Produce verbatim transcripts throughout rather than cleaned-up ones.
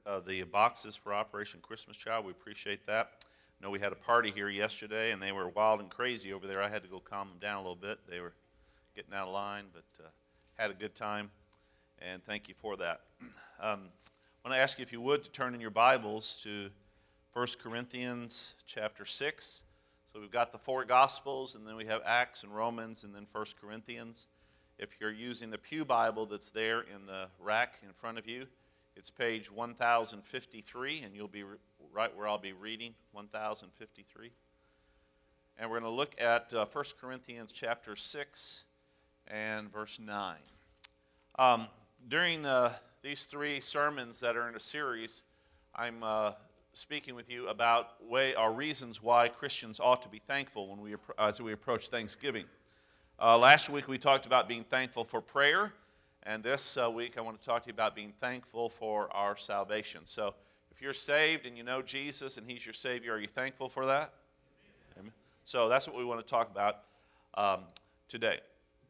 uh, the boxes for Operation Christmas Child. We appreciate that. I know we had a party here yesterday, and they were wild and crazy over there. I had to go calm them down a little bit. They were getting out of line, but uh, had a good time, and thank you for that. Um, I want to ask you, if you would, to turn in your Bibles to First Corinthians chapter six. So we've got the four Gospels, and then we have Acts and Romans, and then First Corinthians. If you're using the Pew Bible that's there in the rack in front of you, it's page one thousand fifty-three, and you'll be right where I'll be reading, one thousand fifty-three. And we're going to look at uh, First Corinthians chapter six and verse nine. Um, during uh, these three sermons that are in a series, I'm uh, speaking with you about way, our reasons why Christians ought to be thankful when we as we approach Thanksgiving. Uh, last week we talked about being thankful for prayer, and this uh, week I want to talk to you about being thankful for our salvation. So if you're saved and you know Jesus and He's your Savior, are you thankful for that? Amen. So that's what we want to talk about um, today.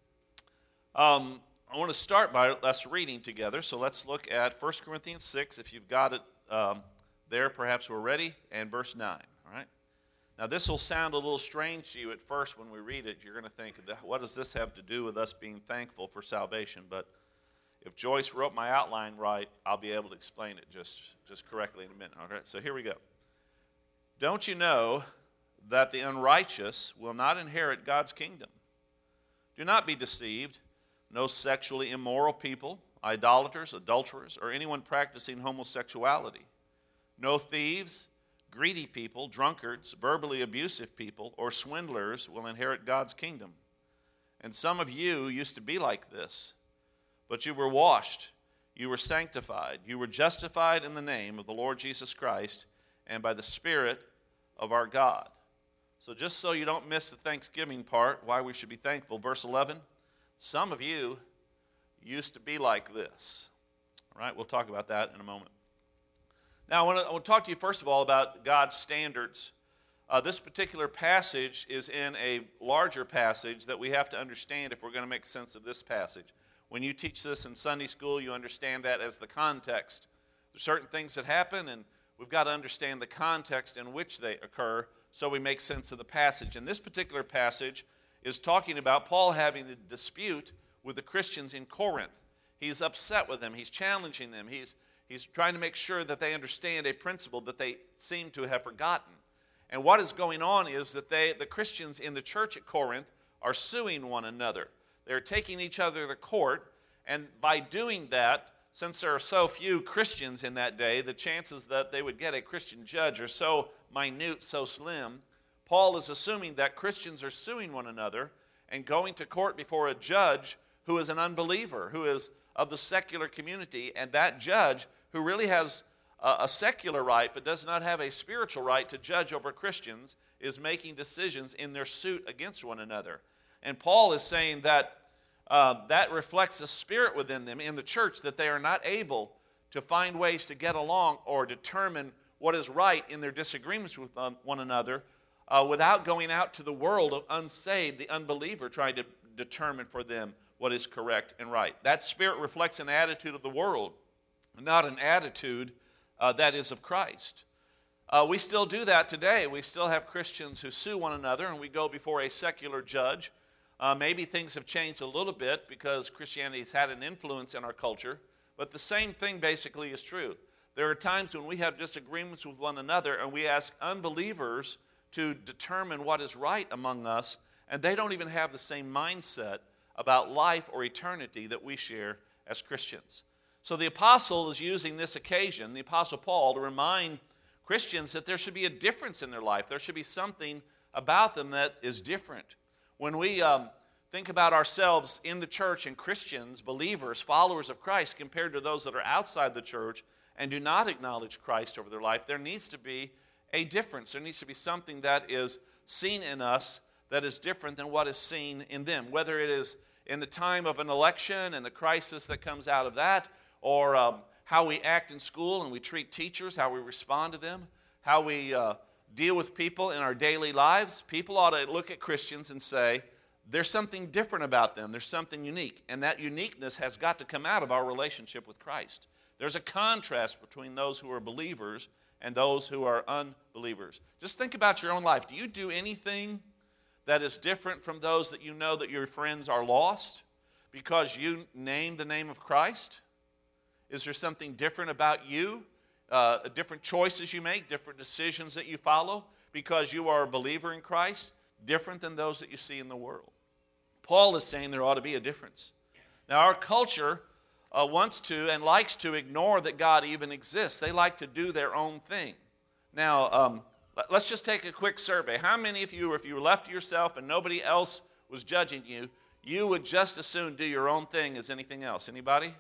Um, I want to start by us reading together. So let's look at First Corinthians six. If you've got it um, there, perhaps we're ready, and verse nine. All right. Now, this will sound a little strange to you at first when we read it. You're going to think, what does this have to do with us being thankful for salvation? But if Joyce wrote my outline right, I'll be able to explain it just, just correctly in a minute. All right, so here we go. Don't you know that the unrighteous will not inherit God's kingdom? Do not be deceived. No sexually immoral people, idolaters, adulterers, or anyone practicing homosexuality. No thieves, greedy people, drunkards, verbally abusive people, or swindlers will inherit God's kingdom. And some of you used to be like this, but you were washed, you were sanctified, you were justified in the name of the Lord Jesus Christ and by the Spirit of our God. So just so you don't miss the Thanksgiving part, why we should be thankful, verse eleven, some of you used to be like this. All right, we'll talk about that in a moment. Now, I want, to, I want to talk to you first of all about God's standards. Uh, this particular passage is in a larger passage that we have to understand if we're going to make sense of this passage. When you teach this in Sunday school, you understand that as the context. There's certain things that happen, and we've got to understand the context in which they occur so we make sense of the passage. And this particular passage is talking about Paul having a dispute with the Christians in Corinth. He's upset with them. He's challenging them. He's He's trying to make sure that they understand a principle that they seem to have forgotten. And what is going on is that they, the Christians in the church at Corinth are suing one another. They're taking each other to court, and by doing that, since there are so few Christians in that day, the chances that they would get a Christian judge are so minute, so slim. Paul is assuming that Christians are suing one another and going to court before a judge who is an unbeliever, who is of the secular community, and that judge, who really has a, a secular right but does not have a spiritual right to judge over Christians, is making decisions in their suit against one another. And Paul is saying that uh, that reflects a spirit within them in the church, that they are not able to find ways to get along or determine what is right in their disagreements with one another uh, without going out to the world of unsaved, the unbeliever, trying to determine for them what is correct and right. That spirit reflects an attitude of the world, not an attitude uh, that is of Christ. Uh, we still do that today. We still have Christians who sue one another, and we go before a secular judge. Uh, maybe things have changed a little bit because Christianity has had an influence in our culture, but the same thing basically is true. There are times when we have disagreements with one another, and we ask unbelievers to determine what is right among us, and they don't even have the same mindset about life or eternity that we share as Christians. So the apostle is using this occasion, the apostle Paul, to remind Christians that there should be a difference in their life. There should be something about them that is different. When we um, think about ourselves in the church and Christians, believers, followers of Christ, compared to those that are outside the church and do not acknowledge Christ over their life, there needs to be a difference. There needs to be something that is seen in us that is different than what is seen in them, whether it is in the time of an election and the crisis that comes out of that, or um, how we act in school and we treat teachers, how we respond to them, how we uh, deal with people in our daily lives. People ought to look at Christians and say, there's something different about them. There's something unique. And that uniqueness has got to come out of our relationship with Christ. There's a contrast between those who are believers and those who are unbelievers. Just think about your own life. Do you do anything that is different from those that you know that your friends are lost because you name the name of Christ? Is there something different about you, uh, different choices you make, different decisions that you follow because you are a believer in Christ, different than those that you see in the world? Paul is saying there ought to be a difference. Now, our culture uh, wants to and likes to ignore that God even exists. They like to do their own thing. Now, um, let's just take a quick survey. How many of you, if you were left to yourself and nobody else was judging you, you would just as soon do your own thing as anything else? Anybody?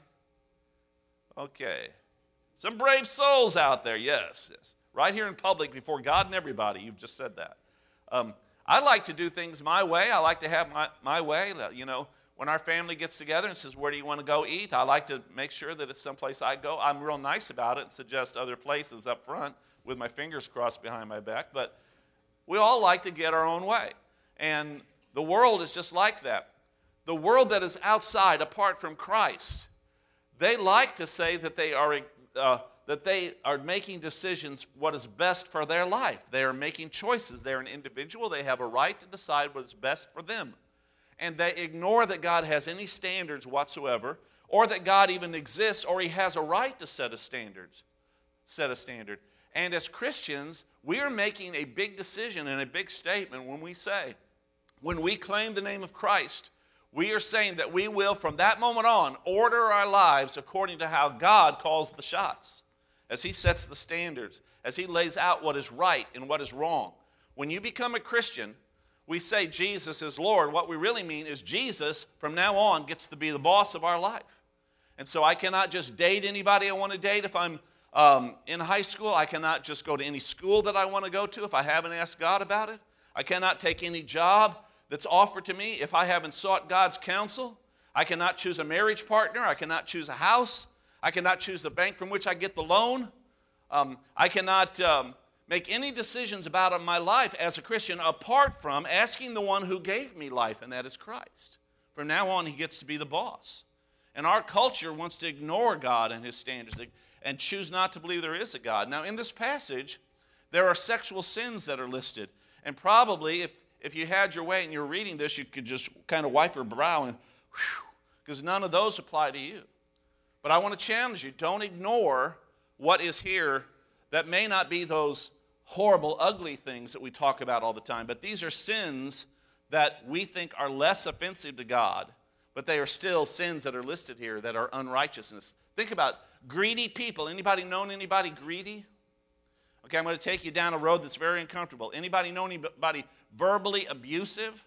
Okay. Some brave souls out there, yes, yes. Right here in public before God and everybody, you've just said that. Um, I like to do things my way. I like to have my, my way. You know, when our family gets together and says, where do you want to go eat? I like to make sure that it's someplace I go. I'm real nice about it and suggest other places up front with my fingers crossed behind my back. But we all like to get our own way. And the world is just like that. The world that is outside, apart from Christ, they like to say that they are uh, that they are making decisions what is best for their life. They are making choices. They're an individual. They have a right to decide what is best for them. And they ignore that God has any standards whatsoever, or that God even exists, or he has a right to set a standards, set a standard. And as Christians, we are making a big decision and a big statement when we say, when we claim the name of Christ, we are saying that we will, from that moment on, order our lives according to how God calls the shots, as he sets the standards, as he lays out what is right and what is wrong. When you become a Christian, we say Jesus is Lord. What we really mean is Jesus, from now on, gets to be the boss of our life. And so I cannot just date anybody I want to date if I'm um, in high school. I cannot just go to any school that I want to go to if I haven't asked God about it. I cannot take any job that's offered to me if I haven't sought God's counsel. I cannot choose a marriage partner. I cannot choose a house. I cannot choose the bank from which I get the loan. Um, I cannot um, make any decisions about my life as a Christian apart from asking the one who gave me life, and that is Christ. From now on, he gets to be the boss. And our culture wants to ignore God and his standards and choose not to believe there is a God. Now, in this passage, there are sexual sins that are listed. And probably, if, if you had your way and you're reading this, you could just kind of wipe your brow and whew, because none of those apply to you. But I want to challenge you, don't ignore what is here that may not be those horrible, ugly things that we talk about all the time, but these are sins that we think are less offensive to God, but they are still sins that are listed here that are unrighteousness. Think about greedy people. Anybody known anybody greedy? Okay, I'm going to take you down a road that's very uncomfortable. Anybody know anybody verbally abusive?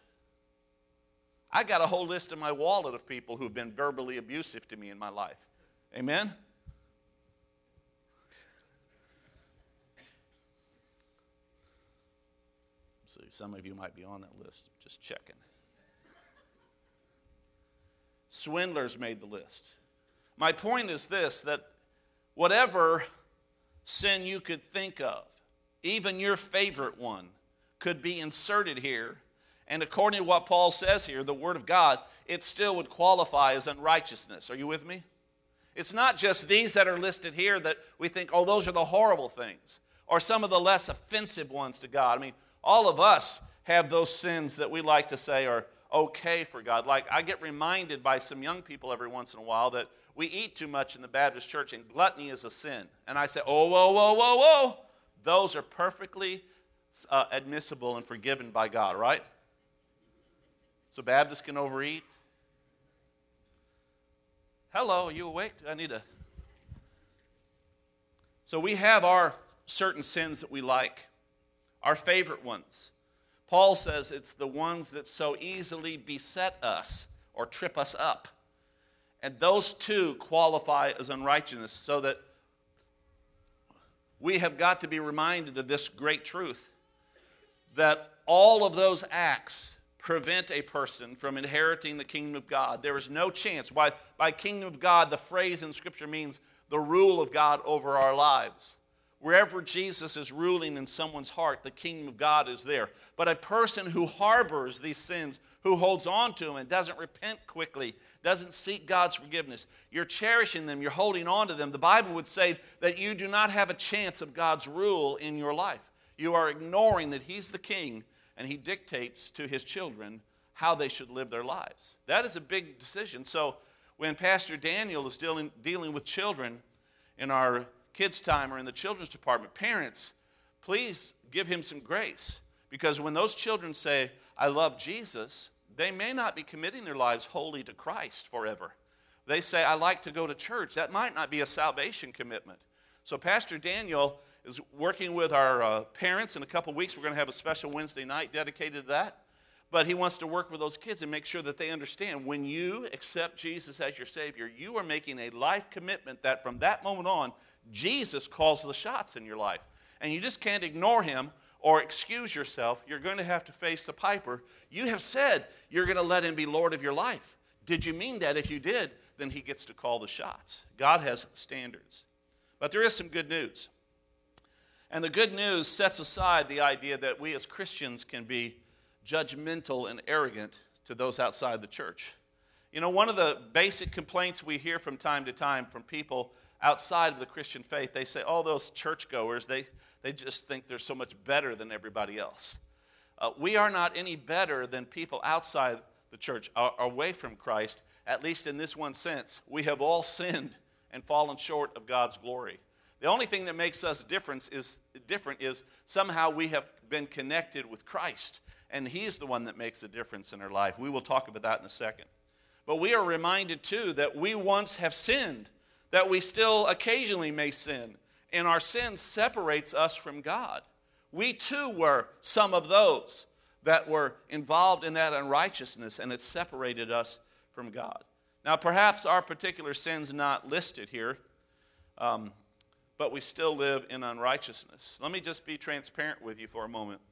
I got a whole list in my wallet of people who have been verbally abusive to me in my life. Amen? So some of you might be on that list. Just checking. Swindlers made the list. My point is this, that whatever sin you could think of, even your favorite one, could be inserted here. And according to what Paul says here, the Word of God, it still would qualify as unrighteousness. Are you with me? It's not just these that are listed here that we think, oh, those are the horrible things, or some of the less offensive ones to God. I mean, all of us have those sins that we like to say are okay for God. Like, I get reminded by some young people every once in a while that we eat too much in the Baptist church and gluttony is a sin. And I say, oh, whoa, whoa, whoa, whoa. Those are perfectly uh, admissible and forgiven by God, right? So Baptists can overeat. Hello, are you awake? I need a... So we have our certain sins that we like, our favorite ones. Paul says it's the ones that so easily beset us or trip us up. And those two qualify as unrighteousness, so that we have got to be reminded of this great truth, that all of those acts prevent a person from inheriting the kingdom of God. There is no chance. By, by kingdom of God, the phrase in Scripture means the rule of God over our lives. Wherever Jesus is ruling in someone's heart, the kingdom of God is there. But a person who harbors these sins, who holds on to them and doesn't repent quickly, doesn't seek God's forgiveness, you're cherishing them, you're holding on to them. The Bible would say that you do not have a chance of God's rule in your life. You are ignoring that He's the king and He dictates to His children how they should live their lives. That is a big decision. So when Pastor Daniel is dealing, dealing with children in our kids' time or in the children's department, parents, please give him some grace. Because when those children say, I love Jesus, they may not be committing their lives wholly to Christ forever. They say, I like to go to church. That might not be a salvation commitment. So Pastor Daniel is working with our uh, parents. In a couple weeks, we're going to have a special Wednesday night dedicated to that. But he wants to work with those kids and make sure that they understand when you accept Jesus as your Savior, you are making a life commitment that from that moment on, Jesus calls the shots in your life. And you just can't ignore Him or excuse yourself. You're going to have to face the piper. You have said you're going to let Him be Lord of your life. Did you mean that? If you did, then He gets to call the shots. God has standards. But there is some good news. And the good news sets aside the idea that we as Christians can be judgmental and arrogant to those outside the church. You know, one of the basic complaints we hear from time to time from people outside of the Christian faith, they say, oh, those churchgoers, they, they just think they're so much better than everybody else. Uh, we are not any better than people outside the church, are, are away from Christ, at least in this one sense. We have all sinned and fallen short of God's glory. The only thing that makes us different is, different is somehow we have been connected with Christ, and He's the one that makes a difference in our life. We will talk about that in a second. But we are reminded, too, that we once have sinned, that we still occasionally may sin, and our sin separates us from God. We too were some of those that were involved in that unrighteousness, and it separated us from God. Now, perhaps our particular sin's not listed here, um, but we still live in unrighteousness. Let me just be transparent with you for a moment.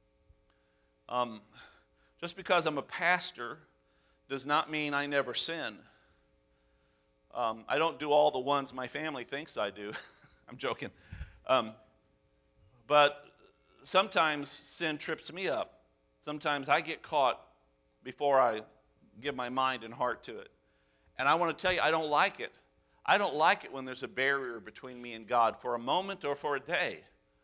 Um, just because I'm a pastor does not mean I never sin. Um, I don't do all the ones my family thinks I do. I'm joking. Um, but sometimes sin trips me up. Sometimes I get caught before I give my mind and heart to it. And I want to tell you, I don't like it. I don't like it when there's a barrier between me and God for a moment or for a day.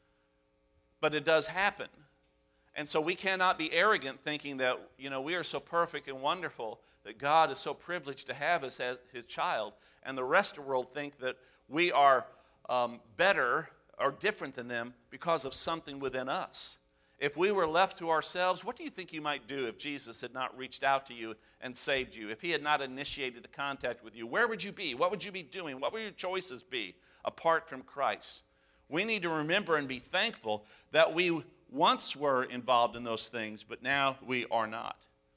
But it does happen. And so we cannot be arrogant thinking that, you know, we are so perfect and wonderful that God is so privileged to have us as His child, and the rest of the world think that we are um, better or different than them because of something within us. If we were left to ourselves, what do you think you might do if Jesus had not reached out to you and saved you? If He had not initiated the contact with you, where would you be? What would you be doing? What would your choices be apart from Christ? We need to remember and be thankful that we once were involved in those things, but now we are not.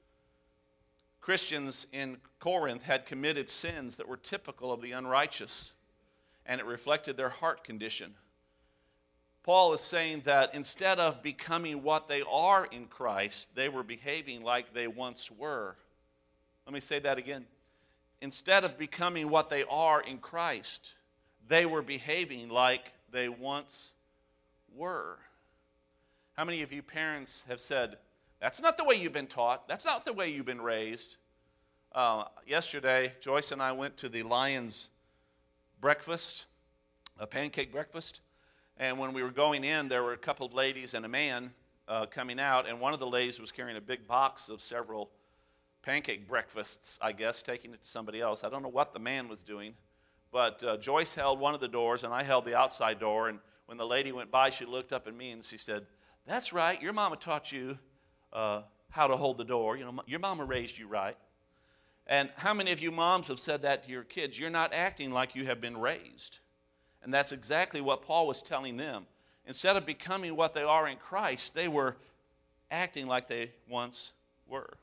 Christians in Corinth had committed sins that were typical of the unrighteous, and it reflected their heart condition. Paul is saying that instead of becoming what they are in Christ, they were behaving like they once were. Let me say that again. Instead of becoming what they are in Christ, they were behaving like they once were. How many of you parents have said, that's not the way you've been taught. That's not the way you've been raised. Uh, yesterday, Joyce and I went to the Lions breakfast, a pancake breakfast. And when we were going in, there were a couple of ladies and a man uh, coming out. And one of the ladies was carrying a big box of several pancake breakfasts, I guess, taking it to somebody else. I don't know what the man was doing. But uh, Joyce held one of the doors, and I held the outside door. And when the lady went by, she looked up at me and she said, that's right, your mama taught you uh, how to hold the door. You know, your mama raised you right. And how many of you moms have said that to your kids? You're not acting like you have been raised. And that's exactly what Paul was telling them. Instead of becoming what they are in Christ, they were acting like they once were.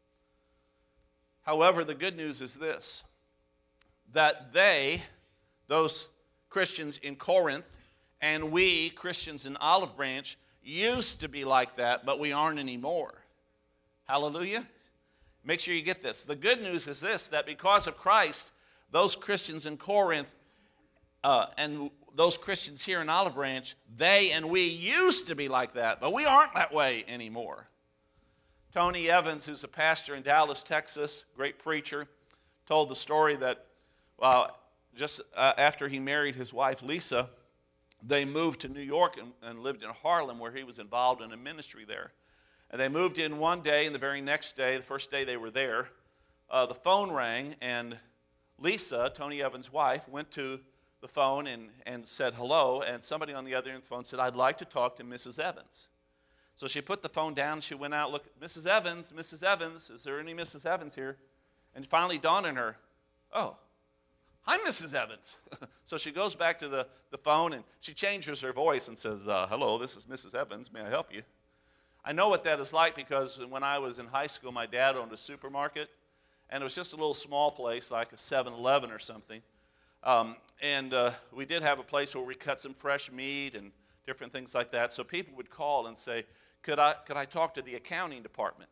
However, the good news is this, that they, those Christians in Corinth, and we, Christians in Olive Branch, used to be like that, but we aren't anymore. Hallelujah. Make sure you get this. The good news is this, that because of Christ, those Christians in Corinth, uh, and those Christians here in Olive Branch, they and we used to be like that, but we aren't that way anymore. Tony Evans, who's a pastor in Dallas, Texas, great preacher, told the story that well, just uh, after he married his wife, Lisa, they moved to New York and, and lived in Harlem, where he was involved in a ministry there. And they moved in one day, and the very next day, the first day they were there, uh, the phone rang, and Lisa, Tony Evans' wife, went to the phone and, and said hello, and somebody on the other end of the phone said, "I'd like to talk to Missus Evans." So she put the phone down, she went out, looked, "Missus Evans, Missus Evans, is there any Missus Evans here?" And it finally dawned on her, "Oh, hi, Missus Evans." So she goes back to the, the phone, and she changes her voice and says, uh, "Hello, this is Missus Evans, may I help you?" I know what that is like because when I was in high school, my dad owned a supermarket, and it was just a little small place like a seven eleven or something. Um, and uh, we did have a place where we cut some fresh meat and different things like that. So people would call and say, could I, could I talk to the accounting department?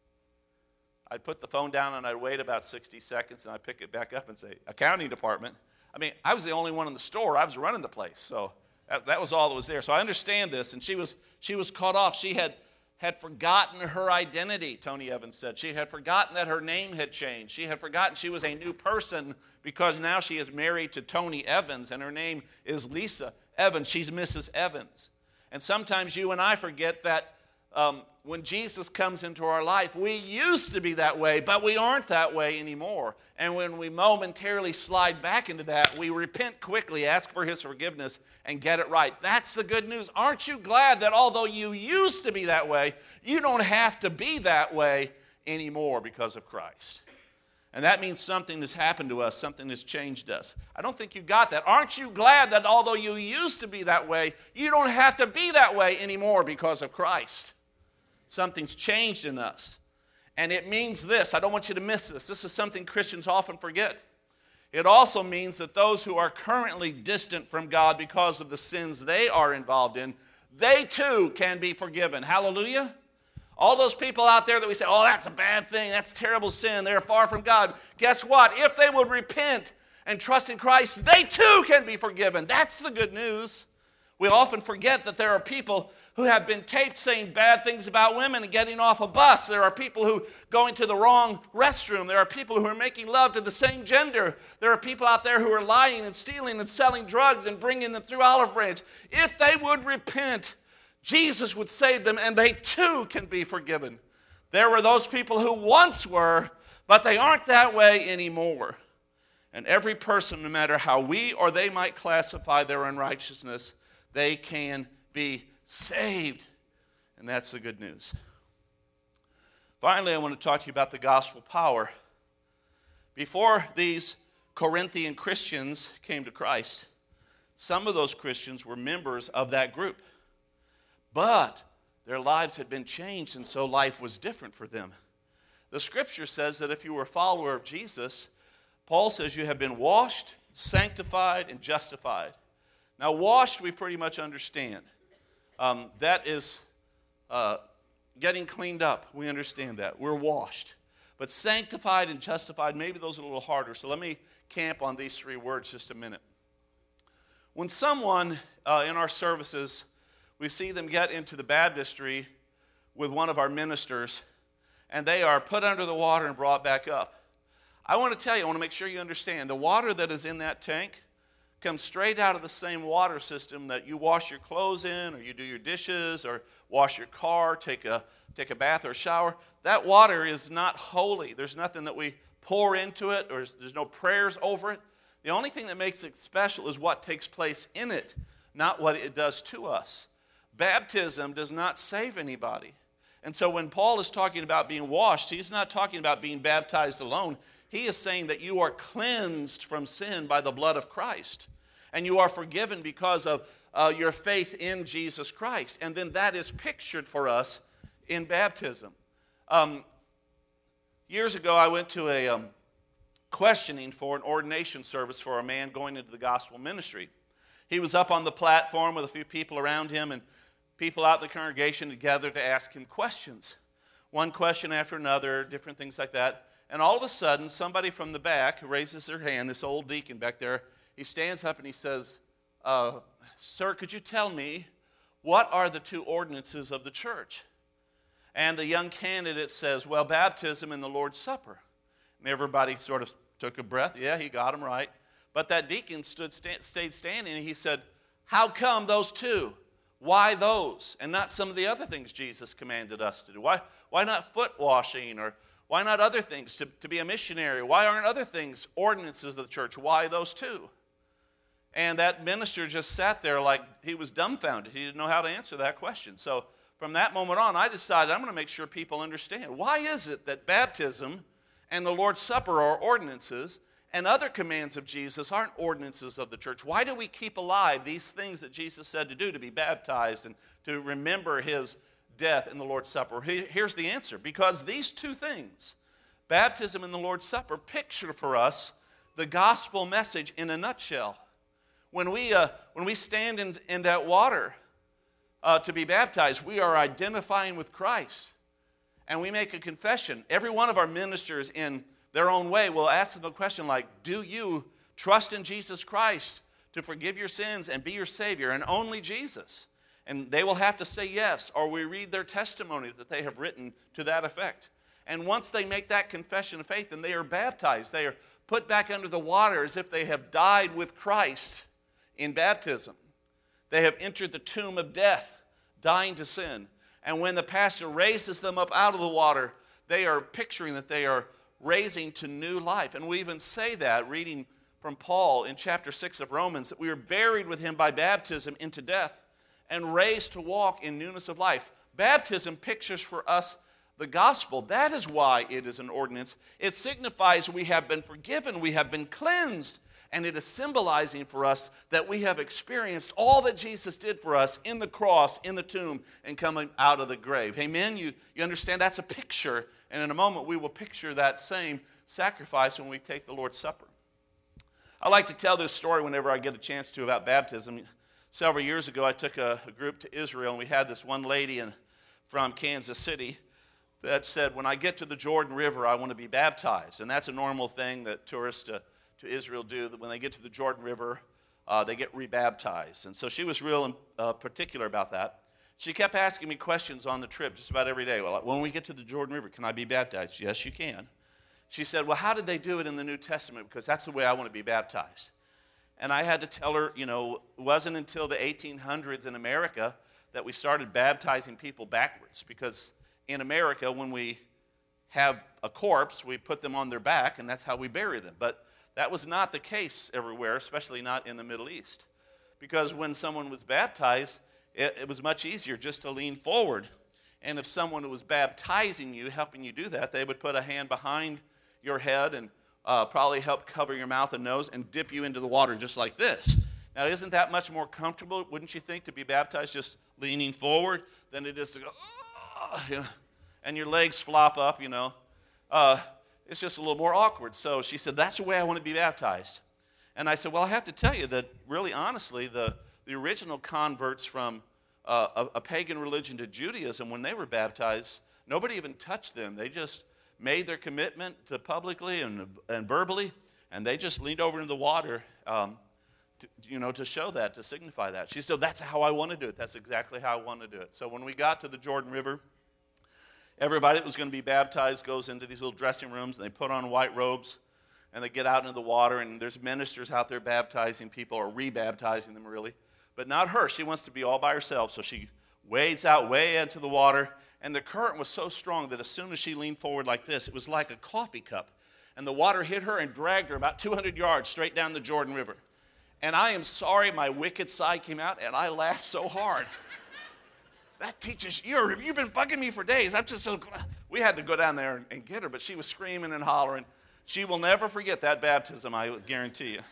I'd put the phone down and I'd wait about sixty seconds and I'd pick it back up and say, "Accounting department?" I mean, I was the only one in the store. I was running the place. So that, that was all that was there. So I understand this. And she was, she was caught off. She had, had forgotten her identity, Tony Evans said. She had forgotten that her name had changed. She had forgotten she was a new person because now she is married to Tony Evans and her name is Lisa Evans. She's Missus Evans. And sometimes you and I forget that um, when Jesus comes into our life, we used to be that way, but we aren't that way anymore. And when we momentarily slide back into that, we repent quickly, ask for his forgiveness, and get it right. That's the good news. Aren't you glad that although you used to be that way, you don't have to be that way anymore because of Christ? And that means something has happened to us, something has changed us. I don't think you got that. Aren't you glad that although you used to be that way, you don't have to be that way anymore because of Christ? Something's changed in us. And it means this. I don't want you to miss this. This is something Christians often forget. It also means that those who are currently distant from God because of the sins they are involved in, they too can be forgiven. Hallelujah. All those people out there that we say, "Oh, that's a bad thing, that's terrible sin, they're far from God." Guess what? If they would repent and trust in Christ, they too can be forgiven. That's the good news. We often forget that there are people who have been taped saying bad things about women and getting off a bus. There are people who going to the wrong restroom. There are people who are making love to the same gender. There are people out there who are lying and stealing and selling drugs and bringing them through Olive Branch. If they would repent, Jesus would save them, and they too can be forgiven. There were those people who once were, but they aren't that way anymore. And every person, no matter how we or they might classify their unrighteousness, they can be saved. And that's the good news. Finally, I want to talk to you about the gospel power. Before these Corinthian Christians came to Christ, some of those Christians were members of that group. But their lives had been changed, and so life was different for them. The scripture says that if you were a follower of Jesus, Paul says you have been washed, sanctified, and justified. Now, washed, we pretty much understand. Um, that is uh, getting cleaned up. We understand that. We're washed. But sanctified and justified, maybe those are a little harder. So let me camp on these three words just a minute. When someone uh, in our services, we see them get into the baptistry with one of our ministers, and they are put under the water and brought back up. I want to tell you, I want to make sure you understand, the water that is in that tank comes straight out of the same water system that you wash your clothes in, or you do your dishes, or wash your car, take a, take a bath or shower. That water is not holy. There's nothing that we pour into it, or there's no prayers over it. The only thing that makes it special is what takes place in it, not what it does to us. Baptism does not save anybody. And so when Paul is talking about being washed, he's not talking about being baptized alone. He is saying that you are cleansed from sin by the blood of Christ. And you are forgiven because of uh, your faith in Jesus Christ. And then that is pictured for us in baptism. Um, years ago, I went to a um, questioning for an ordination service for a man going into the gospel ministry. He was up on the platform with a few people around him, and people out in the congregation together to ask him questions. One question after another, different things like that. And all of a sudden, somebody from the back raises their hand, this old deacon back there. He stands up and he says, uh, sir, could you tell me what are the two ordinances of the church? And the young candidate says, well, baptism and the Lord's Supper. And everybody sort of took a breath. Yeah, he got him right. But that deacon stood, sta- stayed standing, and he said, how come those two? Why those? And not some of the other things Jesus commanded us to do? Why, why not foot washing? Or why not other things to, to be a missionary? Why aren't other things ordinances of the church? Why those two? And that minister just sat there like he was dumbfounded. He didn't know how to answer that question. So from that moment on, I decided I'm going to make sure people understand. Why is it that baptism and the Lord's Supper are ordinances and other commands of Jesus aren't ordinances of the church? Why do we keep alive these things that Jesus said to do, to be baptized and to remember his death in the Lord's Supper? Here's the answer. Because these two things, baptism and the Lord's Supper, picture for us the gospel message in a nutshell. When we, uh, when we stand in, in that water uh, to be baptized, we are identifying with Christ. And we make a confession. Every one of our ministers in their own way will ask them a question like, do you trust in Jesus Christ to forgive your sins and be your Savior, and only Jesus? And they will have to say yes, or we read their testimony that they have written to that effect. And once they make that confession of faith, then they are baptized. They are put back under the water as if they have died with Christ in baptism. They have entered the tomb of death, dying to sin. And when the pastor raises them up out of the water, they are picturing that they are raising to new life. And we even say that, reading from Paul in chapter six of Romans, that we are buried with him by baptism into death and raised to walk in newness of life. Baptism pictures for us the gospel. That is why it is an ordinance. It signifies we have been forgiven, we have been cleansed, and it is symbolizing for us that we have experienced all that Jesus did for us in the cross, in the tomb, and coming out of the grave. Amen? You, you understand? That's a picture. And in a moment, we will picture that same sacrifice when we take the Lord's Supper. I like to tell this story whenever I get a chance to about baptism. Several years ago, I took a, a group to Israel, and we had this one lady in, from Kansas City that said, when I get to the Jordan River, I want to be baptized. And that's a normal thing that tourists uh, to Israel do, that when they get to the Jordan River, uh, they get rebaptized. And so she was real uh, particular about that. She kept asking me questions on the trip just about every day. Well, when we get to the Jordan River, can I be baptized? Yes, you can. She said, well, how did they do it in the New Testament? Because that's the way I want to be baptized. And I had to tell her, you know, it wasn't until the eighteen hundreds in America that we started baptizing people backwards. Because in America, when we have a corpse, we put them on their back, and that's how we bury them. But that was not the case everywhere, especially not in the Middle East. Because when someone was baptized, it, it was much easier just to lean forward. And if someone was baptizing you, helping you do that, they would put a hand behind your head and uh, probably help cover your mouth and nose and dip you into the water just like this. Now, isn't that much more comfortable, wouldn't you think, to be baptized just leaning forward than it is to go, oh, you know, and your legs flop up, you know. Uh, It's just a little more awkward. So she said, that's the way I want to be baptized. And I said, well, I have to tell you that really honestly, the, the original converts from uh, a, a pagan religion to Judaism, when they were baptized, nobody even touched them. They just made their commitment to publicly and, and verbally, and they just leaned over into the water, um, to, you know, to show that, to signify that. She said, that's how I want to do it. That's exactly how I want to do it. So when we got to the Jordan River, everybody that was going to be baptized goes into these little dressing rooms, and they put on white robes, and they get out into the water, and there's ministers out there baptizing people, or re-baptizing them, really. But not her. She wants to be all by herself, so she wades out way into the water, and the current was so strong that as soon as she leaned forward like this, it was like a coffee cup, and the water hit her and dragged her about two hundred yards straight down the Jordan River. And I am sorry, my wicked side came out, and I laughed so hard. That teaches you. You've been bugging me for days. I'm just so glad. We had to go down there and, and get her, but she was screaming and hollering. She will never forget that baptism, I guarantee you.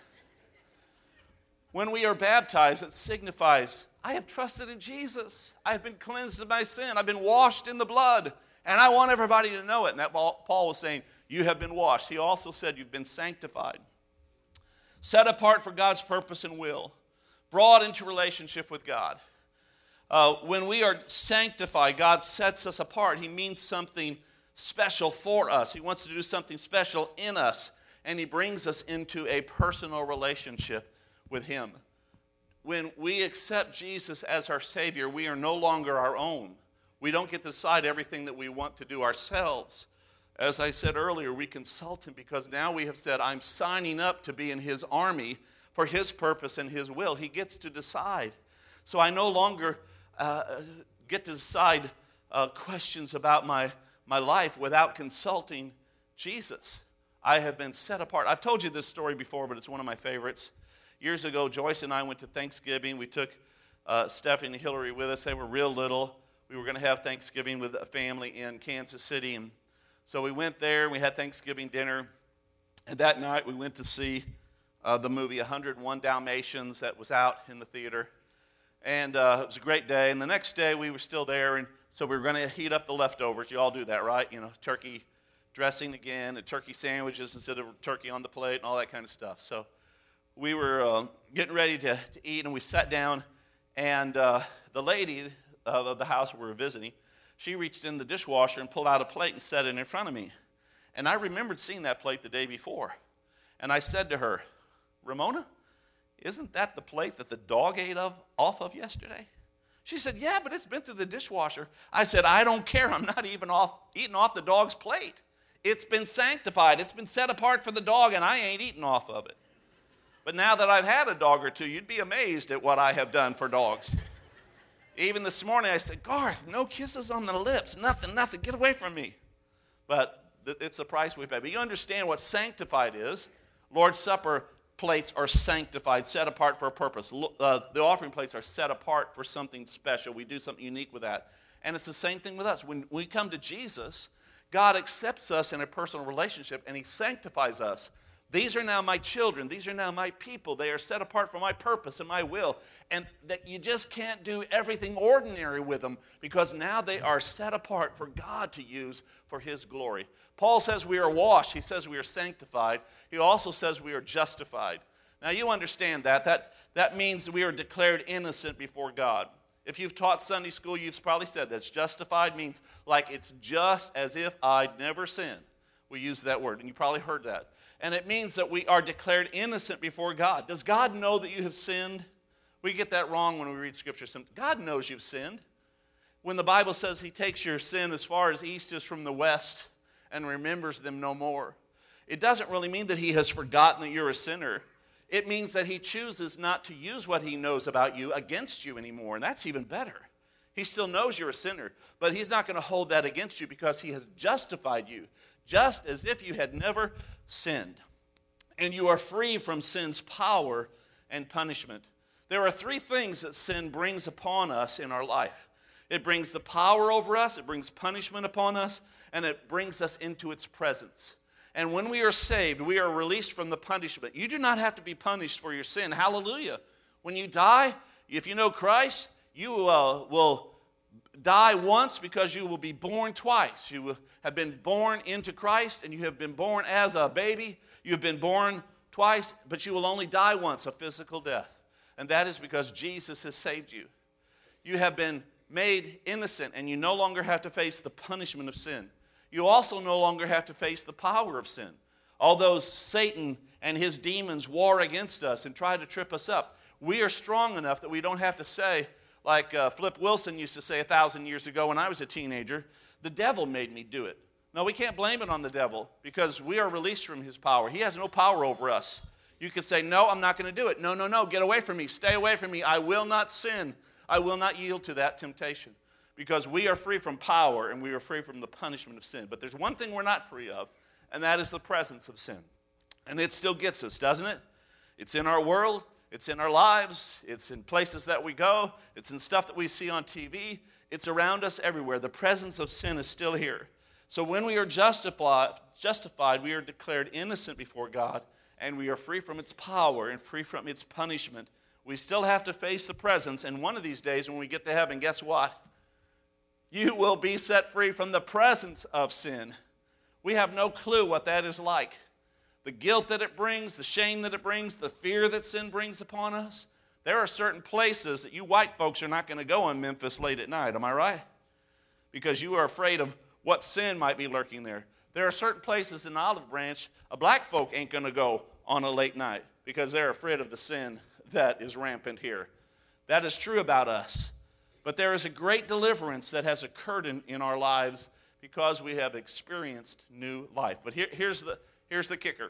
When we are baptized, it signifies, I have trusted in Jesus. I have been cleansed of my sin. I've been washed in the blood, and I want everybody to know it. And that Paul was saying, you have been washed. He also said you've been sanctified, set apart for God's purpose and will, brought into relationship with God. Uh, when we are sanctified, God sets us apart. He means something special for us. He wants to do something special in us, and he brings us into a personal relationship with him. when we accept Jesus as our Savior, we are no longer our own. We don't get to decide everything that we want to do ourselves. As I said earlier, we consult Him because now we have said, I'm signing up to be in His army for His purpose and His will. He gets to decide. So I no longer uh, get to decide uh, questions about my, my life without consulting Jesus. I have been set apart. I've told you this story before, but it's one of my favorites. Years ago, Joyce and I went to Thanksgiving. We took uh, Stephanie and Hillary with us. They were real little. We were going to have Thanksgiving with a family in Kansas City. And so we went there, and we had Thanksgiving dinner. And that night, we went to see uh, the movie one oh one Dalmatians that was out in the theater. And uh, it was a great day. And the next day, we were still there. And so we were going to heat up the leftovers. You all do that, right? You know, turkey dressing again, and turkey sandwiches instead of turkey on the plate and all that kind of stuff. So we were uh, getting ready to, to eat, and we sat down, and uh, the lady uh, of the house we were visiting, she reached in the dishwasher and pulled out a plate and set it in front of me. And I remembered seeing that plate the day before. And I said to her, Ramona, isn't that the plate that the dog ate of, off of yesterday? She said, yeah, but it's been through the dishwasher. I said, I don't care. I'm not even off, eating off the dog's plate. It's been sanctified. It's been set apart for the dog, and I ain't eating off of it. But now that I've had a dog or two, you'd be amazed at what I have done for dogs. Even this morning, I said, Garth, no kisses on the lips, nothing, nothing, get away from me. But it's the price we pay. But you understand what sanctified is. Lord's Supper plates are sanctified, set apart for a purpose. Uh, the offering plates are set apart for something special. We do something unique with that. And it's the same thing with us. When we come to Jesus, God accepts us in a personal relationship, and He sanctifies us. These are now my children. These are now my people. They are set apart for my purpose and my will. And that you just can't do everything ordinary with them because now they are set apart for God to use for His glory. Paul says we are washed. He says we are sanctified. He also says we are justified. Now you understand that. That, that means we are declared innocent before God. If you've taught Sunday school, you've probably said that. Justified means like it's just as if I'd never sinned. We use that word, and you probably heard that. And it means that we are declared innocent before God. Does God know that you have sinned? We get that wrong when we read Scripture. God knows you've sinned. When the Bible says He takes your sin as far as east is from the west and remembers them no more, it doesn't really mean that He has forgotten that you're a sinner. It means that He chooses not to use what He knows about you against you anymore, and that's even better. He still knows you're a sinner, but He's not going to hold that against you because He has justified you, just as if you had never sinned. And you are free from sin's power and punishment. There are three things that sin brings upon us in our life. It brings the power over us, it brings punishment upon us, and it brings us into its presence. And when we are saved, we are released from the punishment. You do not have to be punished for your sin. Hallelujah. When you die, if you know Christ, you uh, will die once because you will be born twice. You will have been born into Christ, and you have been born as a baby. You have been born twice, but you will only die once, a physical death. And that is because Jesus has saved you. You have been made innocent, and you no longer have to face the punishment of sin. You also no longer have to face the power of sin. Although Satan and his demons war against us and try to trip us up, we are strong enough that we don't have to say, like uh, Flip Wilson used to say a thousand years ago when I was a teenager, the devil made me do it. No, we can't blame it on the devil because we are released from his power. He has no power over us. You can say, no, I'm not going to do it. No, no, no, get away from me. Stay away from me. I will not sin. I will not yield to that temptation because we are free from power and we are free from the punishment of sin. But there's one thing we're not free of, and that is the presence of sin. And it still gets us, doesn't it? It's in our world. It's in our lives. It's in places that we go. It's in stuff that we see on T V. It's around us everywhere. The presence of sin is still here. So when we are justified, justified, we are declared innocent before God, and we are free from its power and free from its punishment. We still have to face the presence, and one of these days when we get to heaven, guess what? You will be set free from the presence of sin. We have no clue what that is like. The guilt that it brings, the shame that it brings, the fear that sin brings upon us. There are certain places that you white folks are not going to go in Memphis late at night, am I right? Because you are afraid of what sin might be lurking there. There are certain places in Olive Branch, a black folk ain't going to go on a late night because they're afraid of the sin that is rampant here. That is true about us. But there is a great deliverance that has occurred in, in our lives because we have experienced new life. But here, here's the, here's the kicker.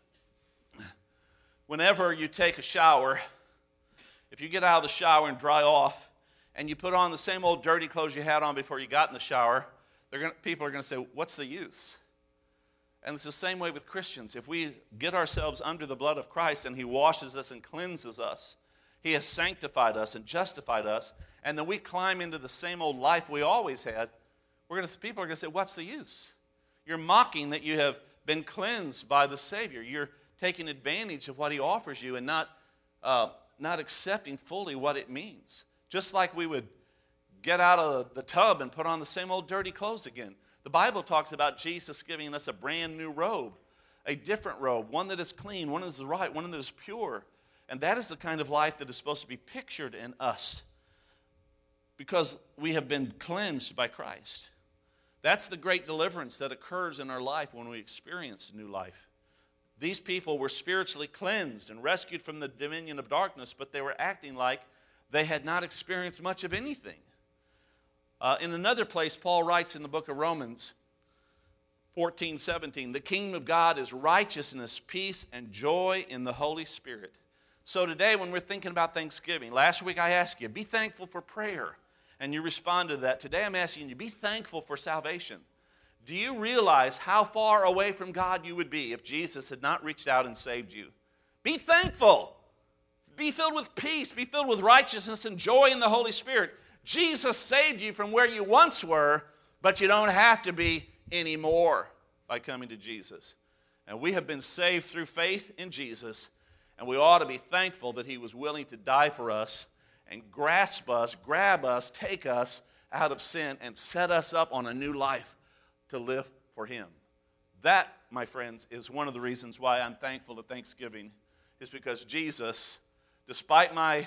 Whenever you take a shower, if you get out of the shower and dry off, and you put on the same old dirty clothes you had on before you got in the shower, they're gonna, people are going to say, what's the use? And it's the same way with Christians. If we get ourselves under the blood of Christ and he washes us and cleanses us, he has sanctified us and justified us, and then we climb into the same old life we always had, we're gonna, people are going to say, what's the use? You're mocking that you have been cleansed by the Savior. You're taking advantage of what he offers you and not, uh, not accepting fully what it means. Just like we would get out of the tub and put on the same old dirty clothes again. The Bible talks about Jesus giving us a brand new robe, a different robe, one that is clean, one that is right, one that is pure. And that is the kind of life that is supposed to be pictured in us because we have been cleansed by Christ. That's the great deliverance that occurs in our life when we experience new life. These people were spiritually cleansed and rescued from the dominion of darkness, but they were acting like they had not experienced much of anything. Uh, in another place, Paul writes in the book of Romans fourteen seventeen, the kingdom of God is righteousness, peace, and joy in the Holy Spirit. So today when we're thinking about Thanksgiving, last week I asked you, be thankful for prayer. And you responded to that. Today I'm asking you, be thankful for salvation. Do you realize how far away from God you would be if Jesus had not reached out and saved you? Be thankful. Be filled with peace. Be filled with righteousness and joy in the Holy Spirit. Jesus saved you from where you once were, but you don't have to be anymore by coming to Jesus. And we have been saved through faith in Jesus, and we ought to be thankful that he was willing to die for us and grasp us, grab us, take us out of sin and set us up on a new life to live for him. That, my friends, is one of the reasons why I'm thankful to Thanksgiving, is because Jesus, despite my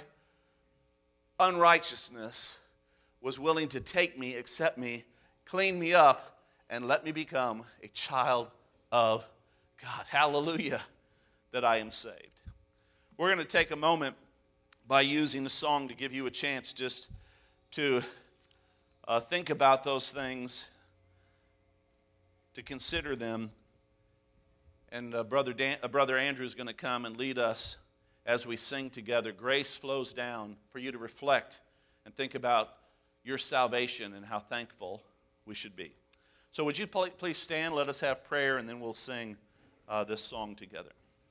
unrighteousness, was willing to take me, accept me, clean me up, and let me become a child of God. Hallelujah, that I am saved. We're going to take a moment by using a song to give you a chance just to uh, think about those things, to consider them. And uh, Brother, Dan, uh, Brother Andrew is going to come and lead us as we sing together. Grace flows down for you to reflect and think about your salvation and how thankful we should be. So would you please stand, let us have prayer, and then we'll sing uh, this song together.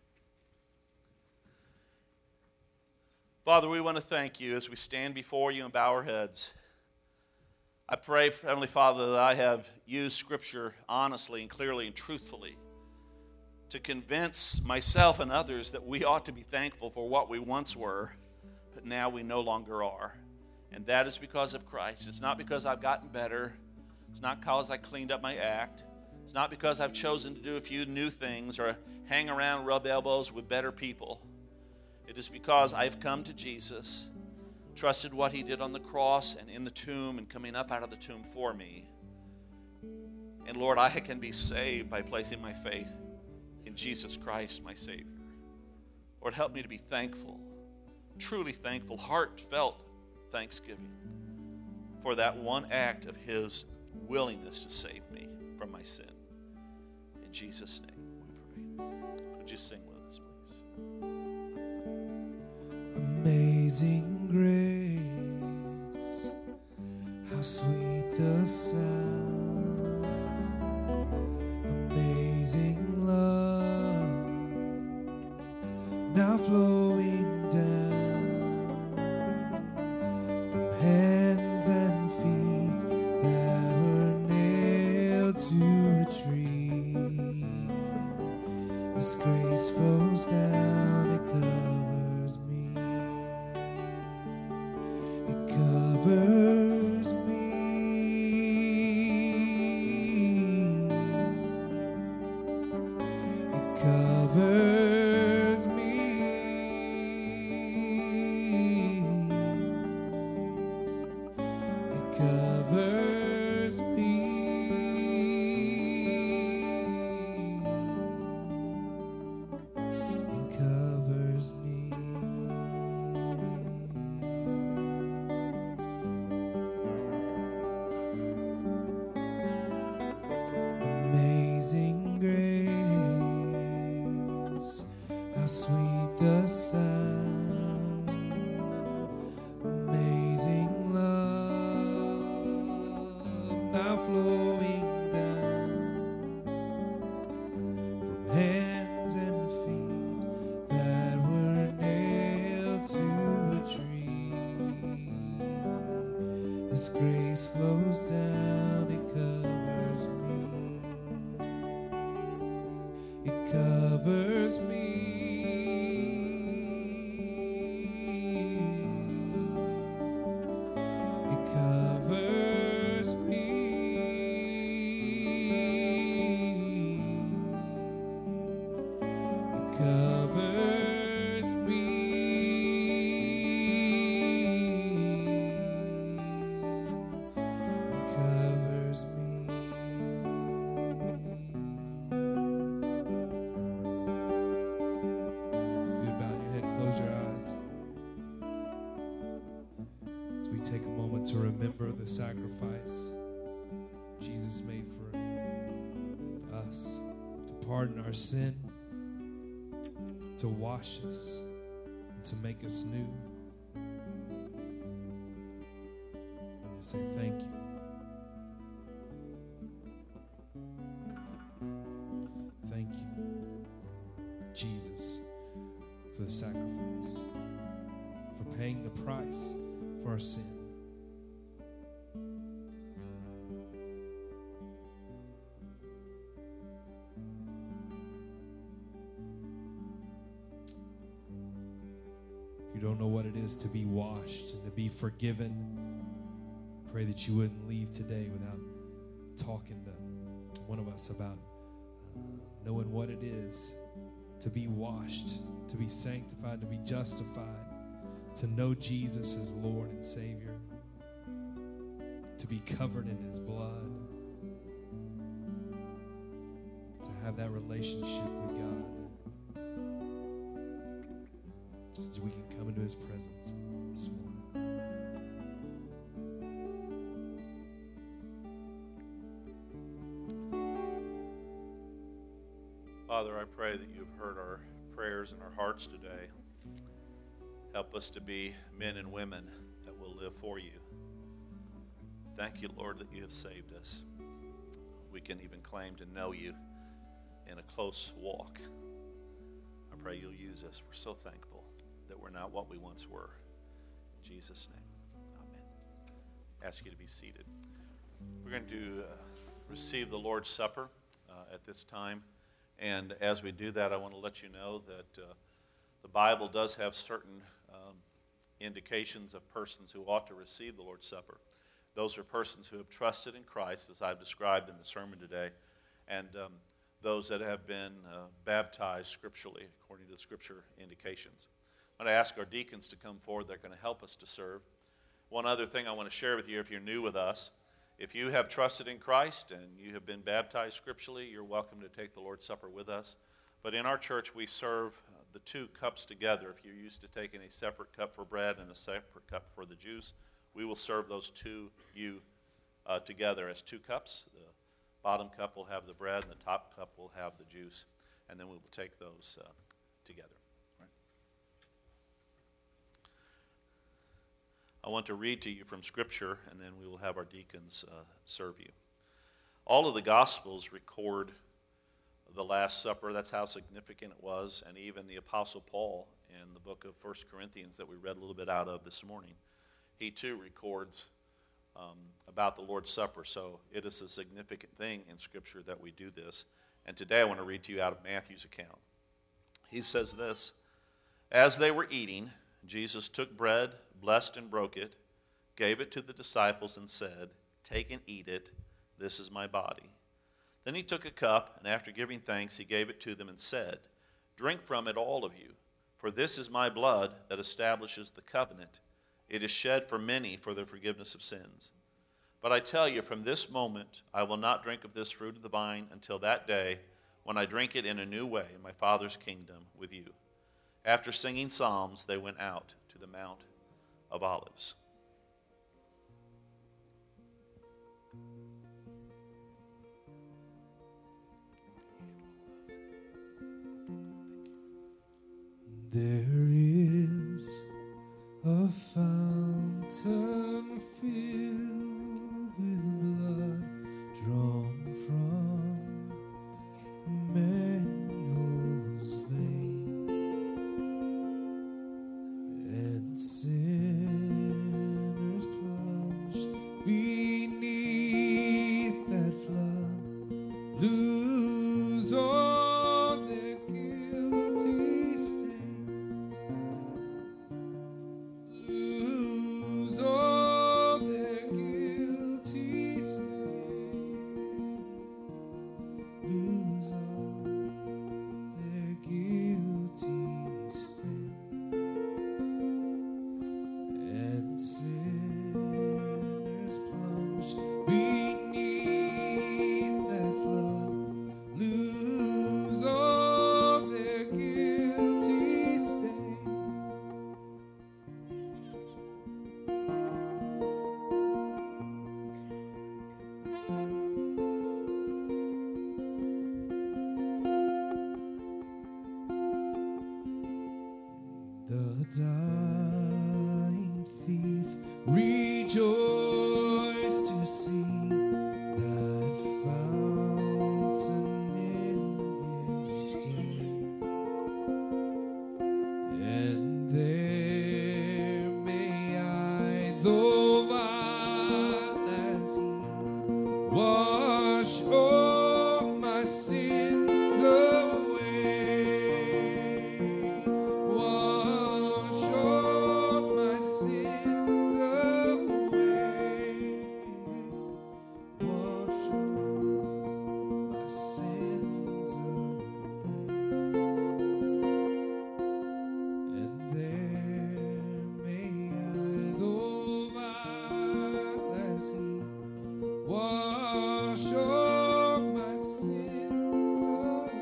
Father, we want to thank you as we stand before you and bow our heads. I pray, Heavenly Father, that I have used Scripture honestly and clearly and truthfully to convince myself and others that we ought to be thankful for what we once were, but now we no longer are. And that is because of Christ. It's not because I've gotten better. It's not because I cleaned up my act. It's not because I've chosen to do a few new things or hang around and rub elbows with better people. It is because I've come to Jesus, trusted what he did on the cross and in the tomb and coming up out of the tomb for me. And Lord, I can be saved by placing my faith in Jesus Christ, my Savior. Lord, help me to be thankful, truly thankful, heartfelt thanksgiving for that one act of his willingness to save me from my sin. In Jesus' name we pray. Would you sing with us, please? Amazing grace, how sweet the sound. Amazing love, now flowing down from hands and feet that were nailed to a tree. This grace flows down, it covers me. It covers me. It covers me. It covers me. It covers me. Amazing grace, how sweet the sound. Amazing love, now flowing down from hands and feet that were nailed to a tree. His grace flows down, it covers me. It covers me. It covers me. It covers me. It covers me. If you bow your head, close your eyes. As we take a moment to remember the sacrifice Jesus made for us, to pardon our sin, to wash us, and to make us new. I say thank you. Thank you, Jesus, for the sacrifice, for paying the price for our sin. If you don't know what it is to be washed and to be forgiven, pray that you wouldn't leave today without talking to one of us about uh, knowing what it is to be washed, to be sanctified, to be justified, to know Jesus as Lord and Savior, to be covered in His blood, to have that relationship with God, so that we can come into His presence this morning. Father, I pray that you've heard our prayers and our hearts today. Help us to be men and women that will live for you. Thank you, Lord, that you have saved us. We can even claim to know you in a close walk. I pray you'll use us. We're so thankful that we're not what we once were. In Jesus' name, amen. I ask you to be seated. We're going to uh, receive the Lord's Supper uh, at this time. And as we do that, I want to let you know that uh, the Bible does have certain um, indications of persons who ought to receive the Lord's Supper. Those are persons who have trusted in Christ, as I've described in the sermon today, and um, those that have been uh, baptized scripturally, according to the Scripture indications. I'm going to ask our deacons to come forward. They're going to help us to serve. One other thing I want to share with you, if you're new with us, if you have trusted in Christ and you have been baptized scripturally, you're welcome to take the Lord's Supper with us. But in our church, we serve the two cups together. If you're used to taking a separate cup for bread and a separate cup for the juice, we will serve those two you uh, together as two cups. The bottom cup will have the bread, and the top cup will have the juice, and then we will take those uh, together. All right. I want to read to you from Scripture, and then we will have our deacons uh, serve you. All of the Gospels record the Last Supper. That's how significant it was, and even the Apostle Paul in the book of First Corinthians that we read a little bit out of this morning, he too records um, about the Lord's Supper. So it is a significant thing in Scripture that we do this. And today I want to read to you out of Matthew's account. He says this: As they were eating, Jesus took bread, blessed and broke it, gave it to the disciples and said, "Take and eat it, this is my body." Then he took a cup, and after giving thanks, he gave it to them and said, "Drink from it, all of you, for this is my blood that establishes the covenant. It is shed for many for the forgiveness of sins. But I tell you, from this moment I will not drink of this fruit of the vine until that day when I drink it in a new way in my Father's kingdom with you." After singing psalms, they went out to the Mount of Olives. wash all my sins away.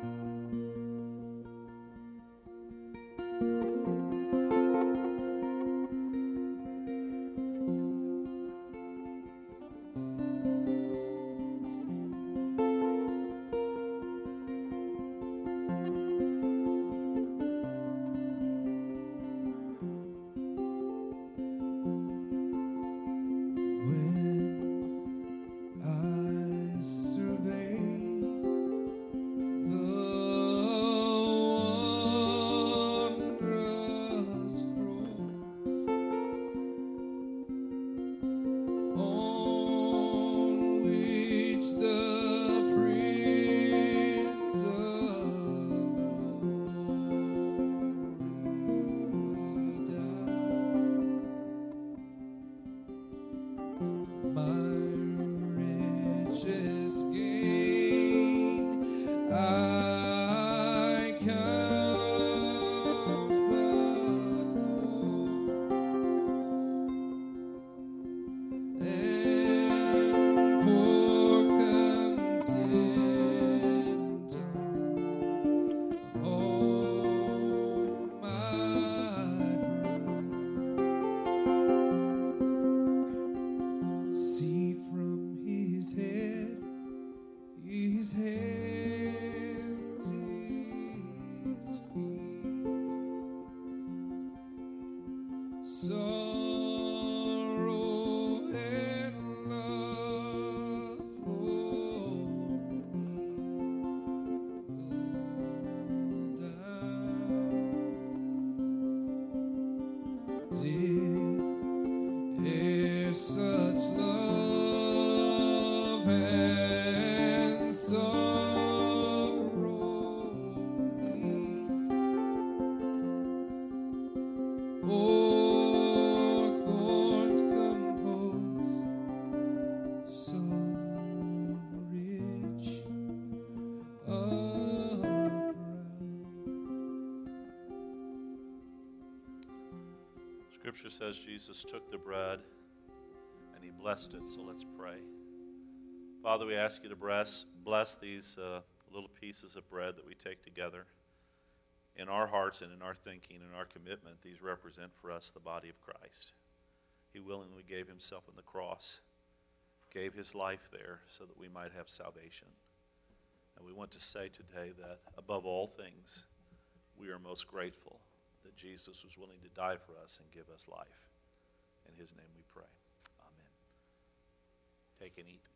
When I survey the wondrous scroll on which the Prince of Glory died, my richest gain I count but low, and pour content all my pride. See from his head, his hands, his feet, sorrow and love for me go down. Did is such love and sorrow meet, or thorns compose so rich a crown? Scripture says Jesus took the bread and he blessed it, so let's pray. Father, we ask you to bless, bless these uh, little pieces of bread that we take together. In our hearts and in our thinking and our commitment, these represent for us the body of Christ. He willingly gave himself on the cross, gave his life there so that we might have salvation. And we want to say today that above all things, we are most grateful that Jesus was willing to die for us and give us life. In his name we pray. Amen. Take and eat.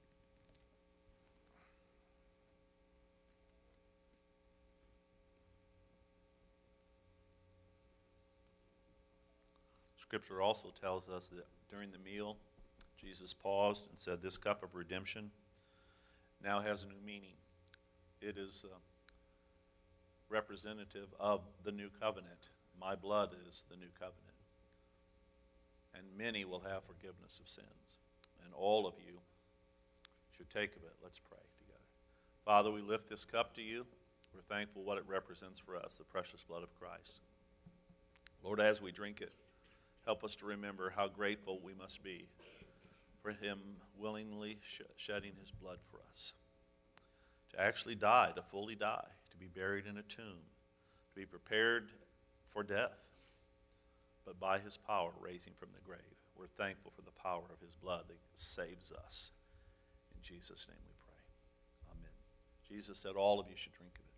Scripture also tells us that during the meal, Jesus paused and said, "This cup of redemption now has a new meaning. It is uh, representative of the new covenant. My blood is the new covenant. And many will have forgiveness of sins. And all of you should take of it." Let's pray together. Father, we lift this cup to you. We're thankful what it represents for us, the precious blood of Christ. Lord, as we drink it, help us to remember how grateful we must be for him willingly sh- shedding his blood for us. To actually die, to fully die, to be buried in a tomb, to be prepared for death, but by his power raising from the grave. We're thankful for the power of his blood that saves us. In Jesus' name we pray. Amen. Jesus said all of you should drink of it.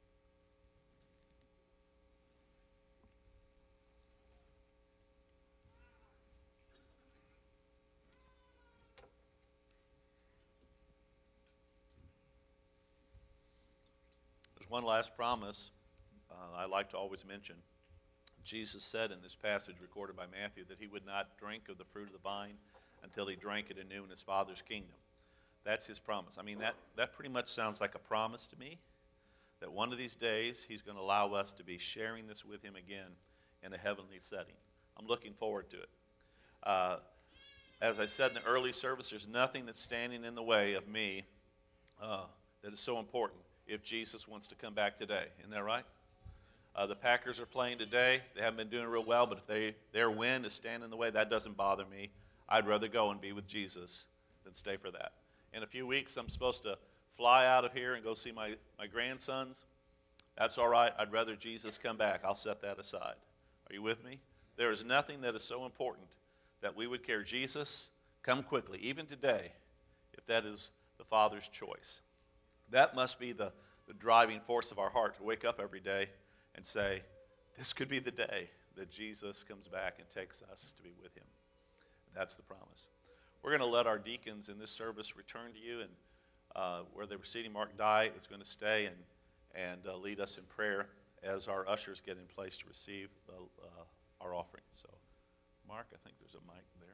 There's one last promise uh, I like to always mention. Jesus said in this passage recorded by Matthew that he would not drink of the fruit of the vine until he drank it anew in his Father's kingdom. That's his promise. I mean, that, that pretty much sounds like a promise to me, that one of these days he's going to allow us to be sharing this with him again in a heavenly setting. I'm looking forward to it. Uh, as I said in the early service, there's nothing that's standing in the way of me uh, that is so important if Jesus wants to come back today. Isn't that right? Uh, the Packers are playing today. They haven't been doing real well, but if they their win is standing in the way, that doesn't bother me. I'd rather go and be with Jesus than stay for that. In a few weeks, I'm supposed to fly out of here and go see my, my grandsons. That's all right. I'd rather Jesus come back. I'll set that aside. Are you with me? There is nothing that is so important that we would care. Jesus, come quickly, even today, if that is the Father's choice. That must be the, the driving force of our heart, to wake up every day and say, this could be the day that Jesus comes back and takes us to be with him. That's the promise. We're going to let our deacons in this service return to you, and uh, where they were seating, Mark Dye is going to stay and, and uh, lead us in prayer as our ushers get in place to receive the, uh, our offering. So, Mark, I think there's a mic there.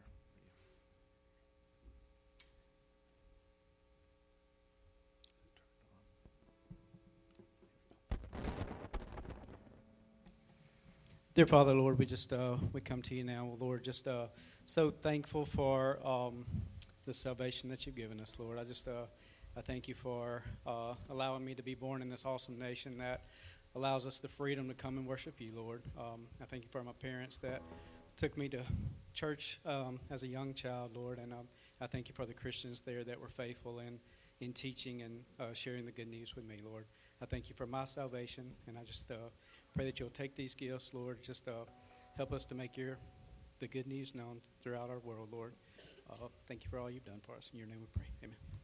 Dear Father, Lord, we just uh, we come to you now, Lord, just uh, so thankful for um, the salvation that you've given us, Lord. I just uh, I thank you for uh, allowing me to be born in this awesome nation that allows us the freedom to come and worship you, Lord. Um, I thank you for my parents that took me to church um, as a young child, Lord, and um, I thank you for the Christians there that were faithful in, in teaching and uh, sharing the good news with me, Lord. I thank you for my salvation, and I just uh, pray that you'll take these gifts, Lord, just uh, help us to make your the good news known throughout our world, Lord. Uh, thank you for all you've done for us. In your name we pray. Amen.